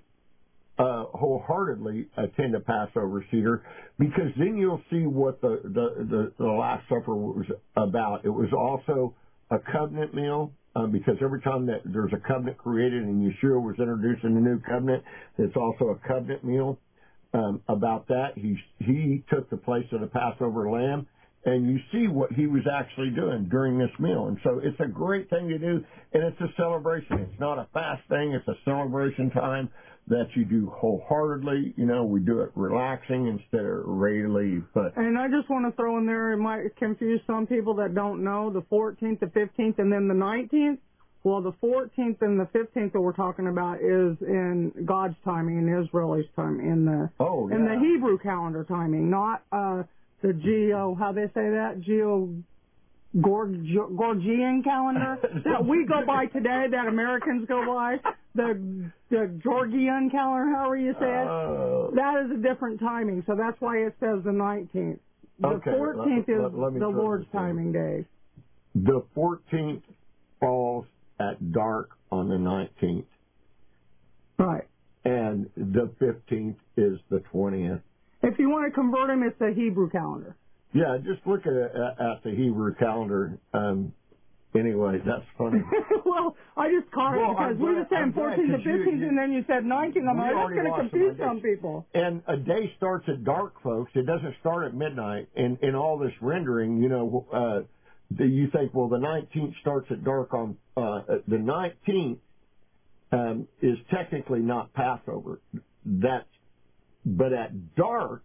uh, wholeheartedly attend a Passover Seder, because then you'll see what the, the, the, the Last Supper was about. It was also a covenant meal, uh, because every time that there's a covenant created and Yeshua was introducing the new covenant, it's also a covenant meal. um, about that. He he took the place of the Passover lamb, and you see what he was actually doing during this meal. And so it's a great thing to do, and it's a celebration. It's not a fast thing. It's a celebration time that you do wholeheartedly. You know, we do it relaxing instead of ready to leave. But And I just want to throw in there, it might confuse some people that don't know, the fourteenth, the fifteenth, and then the nineteenth. Well, the fourteenth and the fifteenth that we're talking about is in God's timing, in Israel's time, in the oh, yeah. in the Hebrew calendar timing, not uh, the Geo, how they say that, Geo Gorgian calendar that we go by today, that Americans go by, the the Georgian calendar, however you say it. Uh, that is a different timing, so that's why it says the nineteenth. The okay, fourteenth let, is let, let the Lord's timing day. The fourteenth falls at dark on the nineteenth. Right. And the fifteenth is the twentieth. If you want to convert them, it's the Hebrew calendar. Yeah, just look at, at the Hebrew calendar. Um, anyway, that's funny. Well, I just caught well, it because I'm we glad, were saying fourteenth to fifteenth, you, you, and then you said nineteenth. I'm like, that's going to confuse some people. And a day starts at dark, folks. It doesn't start at midnight. And in all this rendering, you know, uh, you think, well, the nineteenth starts at dark on uh, the nineteenth um, is technically not Passover. That's but at dark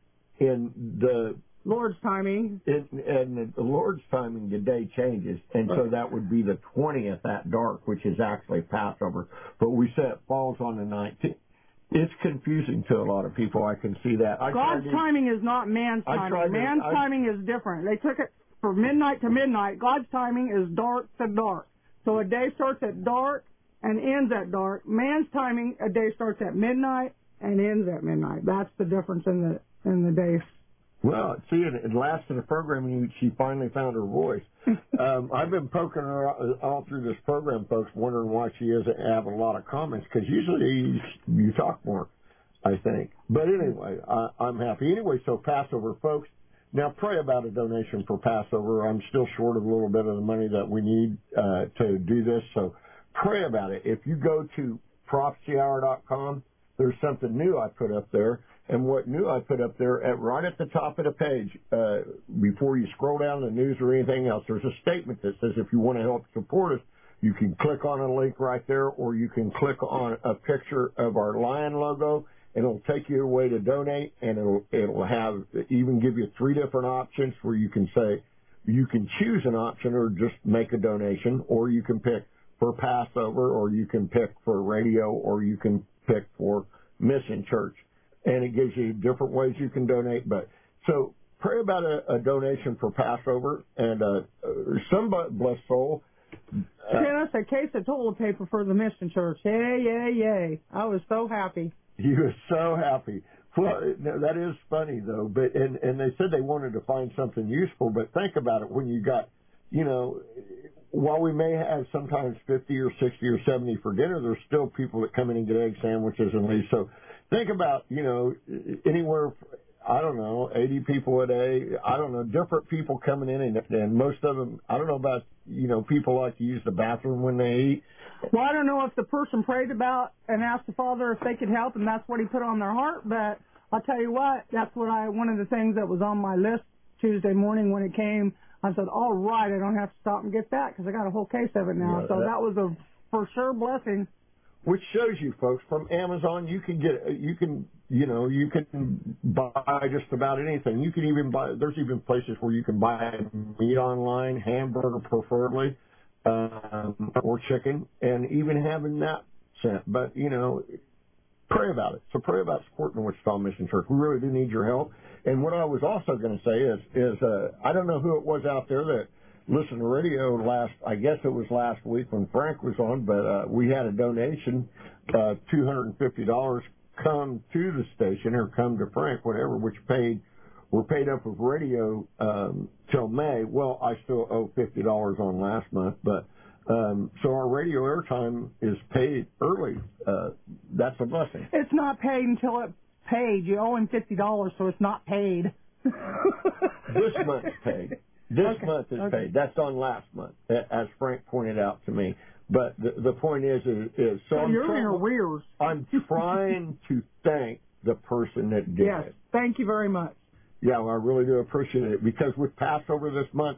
in the Lord's timing. In, in the Lord's timing, the day changes, and so that would be the twentieth at dark, which is actually Passover. But we say it falls on the nineteenth. It's confusing to a lot of people. I can see that. I God's to, timing is not man's timing. Man's to, I, timing is different. They took it for midnight to midnight. God's timing is dark to dark. So a day starts at dark and ends at dark. Man's timing, a day starts at midnight and ends at midnight. That's the difference in the in the days. Well, see, it last in the program, she finally found her voice. um, I've been poking her all through this program, folks, wondering why she doesn't have a lot of comments, because usually you, you talk more, I think. But anyway, I, I'm happy. Anyway, so Passover, folks. Now, pray about a donation for Passover. I'm still short of a little bit of the money that we need uh, to do this, so pray about it. If you go to prophecy hour dot com, there's something new I put up there. And what new I put up there, at right at the top of the page, uh, before you scroll down the news or anything else, there's a statement that says if you want to help support us, you can click on a link right there, or you can click on a picture of our lion logo, and it'll take you away to donate, and it'll it'll have even give you three different options where you can say you can choose an option or just make a donation, or you can pick for Passover, or you can pick for radio, or you can pick for Mission Church. And it gives you different ways you can donate. But so pray about a, a donation for Passover, and uh, some blessed soul. Uh, Sent us a case of toilet paper for the Mission Church. Yay, yay, yay! I was so happy. You were so happy. Well, that is funny though. But and and they said they wanted to find something useful. But think about it, when you got, you know, while we may have sometimes fifty or sixty or seventy for dinner, there's still people that come in and get egg sandwiches and leave. So think about, you know, anywhere, I don't know, eighty people a day, I don't know, different people coming in, and, and most of them, I don't know about, you know, people like to use the bathroom when they eat. Well, I don't know if the person prayed about and asked the Father if they could help, and that's what he put on their heart, but I'll tell you what, that's what I, one of the things that was on my list Tuesday morning when it came. I said, all right, I don't have to stop and get that because I got a whole case of it now. Yeah, so that, that was a for sure blessing. Which shows you, folks, from Amazon, you can get, you can, you know, you can buy just about anything. You can even buy, there's even places where you can buy meat online, hamburger preferably, um, or chicken, and even having that sent. But, you know, pray about it. So pray about supporting the Wichita Mission Church. We really do need your help. And what I was also going to say is, is uh, I don't know who it was out there that listened to radio last, I guess it was last week when Frank was on, but uh, we had a donation, uh, two hundred fifty dollars come to the station or come to Frank, whatever, which paid, we're paid up with radio um, till May. Well, I still owe fifty dollars on last month, but um, so our radio airtime is paid early. Uh, that's a blessing. It's not paid until it's paid. You owe him fifty dollars, so it's not paid. This month's paid. This okay. month is okay. paid. That's on last month, as Frank pointed out to me. But the, the point is, is, is so, so I'm you're trying, in arrears. I'm trying to think the person that did yes. it. Thank you very much. Yeah, well, I really do appreciate it, because with Passover this month,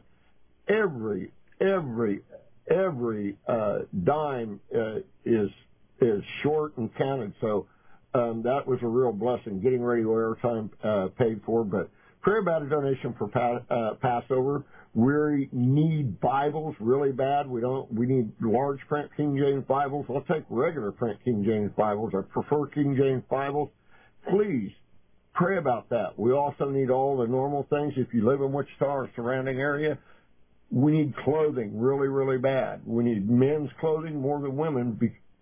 every, every, every uh, dime uh, is is short and counted. So um, that was a real blessing, getting radio airtime uh, paid for. But pray about a donation for pa- uh, Passover. We need Bibles really bad. We don't. We need large print King James Bibles. I'll take regular print King James Bibles. I prefer King James Bibles. Please pray about that. We also need all the normal things. If you live in Wichita or surrounding area, we need clothing really, really bad. We need men's clothing more than women,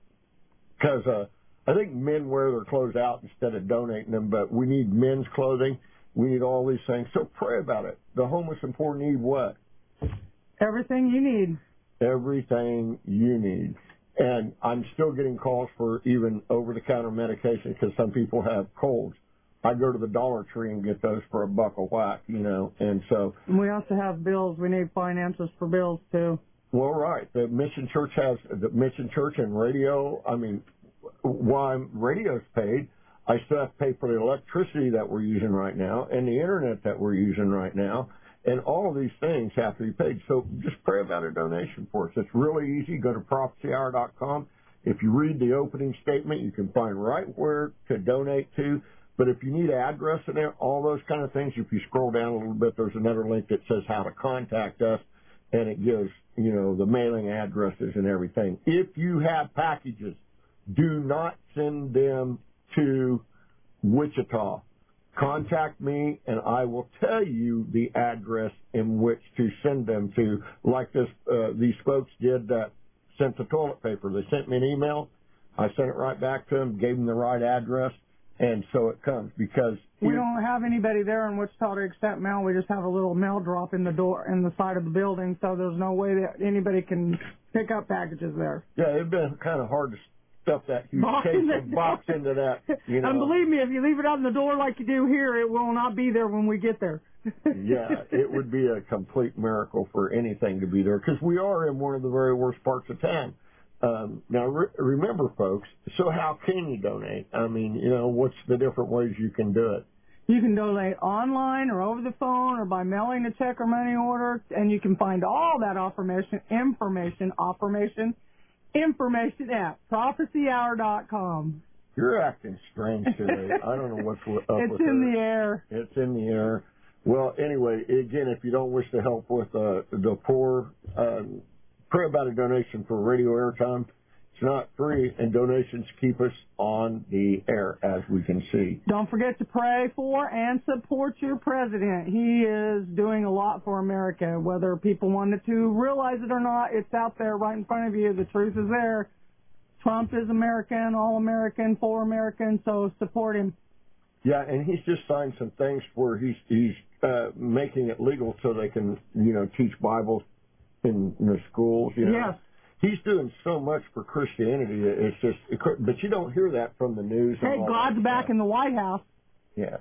because uh, I think men wear their clothes out instead of donating them. But we need men's clothing. We need all these things. So pray about it. The homeless and poor need what? Everything you need. Everything you need. And I'm still getting calls for even over-the-counter medication, because some people have colds. I go to the Dollar Tree and get those for a buck a whack, you know, and so. And we also have bills. We need finances for bills, too. Well, right. The Mission Church has, the Mission Church and radio, I mean, while radio's paid, I still have to pay for the electricity that we're using right now and the internet that we're using right now, and all of these things have to be paid. So just pray about a donation for us. It's really easy. Go to prophecy hour dot com. If you read the opening statement, you can find right where to donate to. But if you need address and all those kind of things, if you scroll down a little bit, there's another link that says how to contact us, and it gives, you know, the mailing addresses and everything. If you have packages, do not send them to Wichita. Contact me, and I will tell you the address in which to send them to, like this uh, these folks did that sent the toilet paper. They sent me an email. I sent it right back to them, gave them the right address, and so it comes. Because we don't have anybody there in Wichita to accept mail. We just have a little mail drop in the door in the side of the building, so there's no way that anybody can pick up packages there. Yeah, it'd been kind of hard to stuff that huge box case in of box into that, you know. And believe me, if you leave it on the door like you do here, it will not be there when we get there. Yeah, it would be a complete miracle for anything to be there, because we are in one of the very worst parts of town. Um, now, re- remember, folks, so how can you donate? I mean, you know, what's the different ways you can do it? You can donate online or over the phone or by mailing a check or money order, and you can find all that information, information, information, information at prophecy hour dot com. You're acting strange today. I don't know what's up it's with It's in her. the air. It's in the air. Well, anyway, again, if you don't wish to help with uh, the poor, um, pray about a donation for radio airtime. It's not free, and donations keep us on the air, as we can see. Don't forget to pray for and support your president. He is doing a lot for America. Whether people wanted to realize it or not, it's out there right in front of you. The truth is there. Trump is American, all American, for American, so support him. Yeah, and he's just signed some things where he's he's uh, making it legal so they can, you know, teach Bible in, in the schools. You know? Yes. He's doing so much for Christianity. It's just, but you don't hear that from the news. Hey, God's back in the White House. Yeah.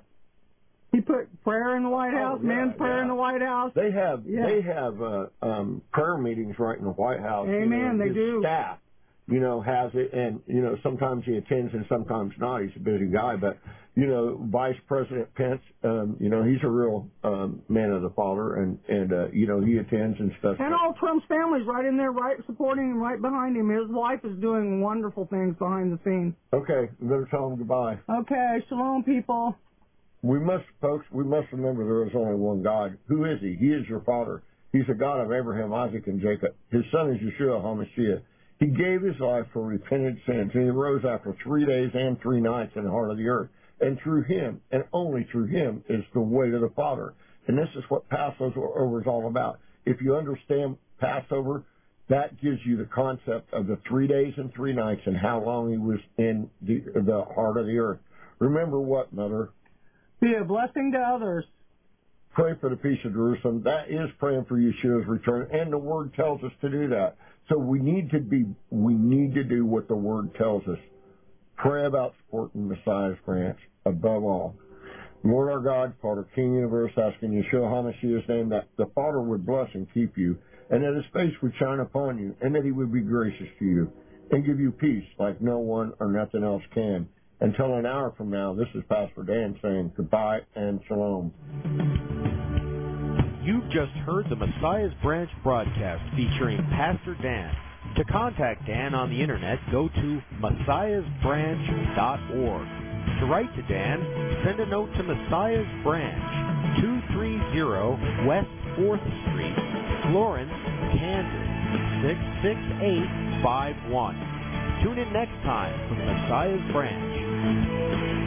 He put prayer in the White House, oh, yeah, men's prayer yeah. in the White House. They have yeah. they have uh, um, prayer meetings right in the White House. Amen. You know, they his do. Staff, you know, has it, and you know, sometimes he attends and sometimes not. He's a busy guy, but you know, Vice President Pence, um, you know, he's a real um, man of the Father, and and uh, you know, he attends and stuff. And all Trump's family's right in there, right supporting him, right behind him. His wife is doing wonderful things behind the scenes. Okay, we better tell him goodbye. Okay, shalom, people. We must, folks, we must remember there is only one God. Who is he? He is your Father. He's the God of Abraham, Isaac, and Jacob. His son is Yeshua HaMashiach. He gave his life for repented sins, and he rose after three days and three nights in the heart of the earth. And through him, and only through him, is the way to the Father. And this is what Passover is all about. If you understand Passover, that gives you the concept of the three days and three nights and how long he was in the, the heart of the earth. Remember what, Mother? Be a blessing to others. Pray for the peace of Jerusalem. That is praying for Yeshua's return, and the Word tells us to do that. So we need to be, we need to do what the Word tells us. Pray about supporting Messiah's branch above all. Lord our God, Father, King Universe, asking Yeshua HaMashiach's name that the Father would bless and keep you, and that his face would shine upon you, and that he would be gracious to you, and give you peace like no one or nothing else can. Until an hour from now, this is Pastor Dan saying goodbye and shalom. You've just heard the Messiah's Branch broadcast featuring Pastor Dan. To contact Dan on the internet, go to messiahs branch dot org. To write to Dan, send a note to Messiah's Branch, two thirty West fourth Street, Florence, Kansas, six six eight five one. Tune in next time for the Messiah's Branch.